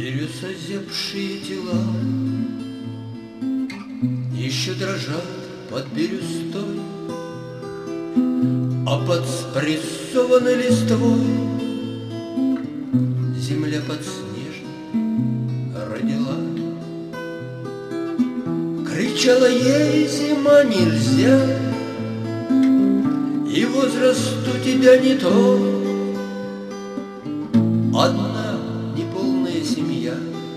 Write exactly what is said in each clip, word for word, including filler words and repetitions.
Берез озябшие тела еще дрожат под берестой, а под спрессованной листвой земля подснежной родила. Кричала ей зима нельзя, и возраст у тебя не то. Одна неполная семья,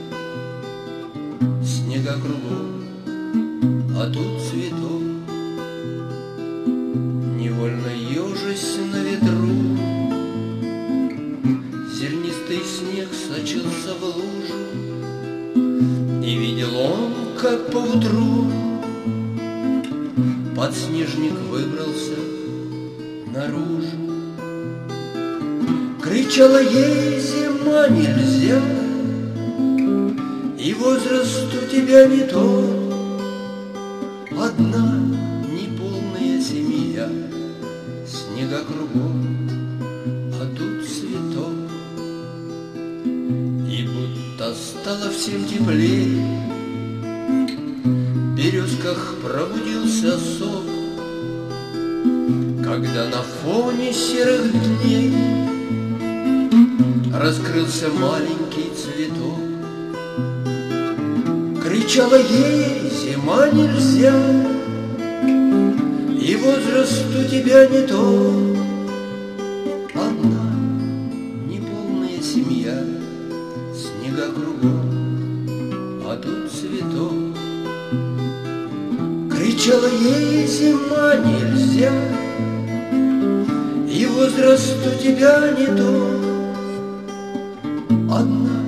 снега кругом, а тут цветов. Невольно ежась на ветру, зернистый снег сочился в лужу, и видел он, как поутру подснежник выбрался наружу. Кричала ей зима нельзя, и возраст у тебя не то. Одна неполная семья, снега кругом, а тут цветов. И будто стало всем теплее, в березках пробудился сок, когда на фоне серых дней раскрылся маленький цветок. Кричала ей зима нельзя, и возраст у тебя не то. Одна неполная семья, снега кругом, а тут цветок. Кричала ей зима нельзя, и возраст у тебя не то. Одна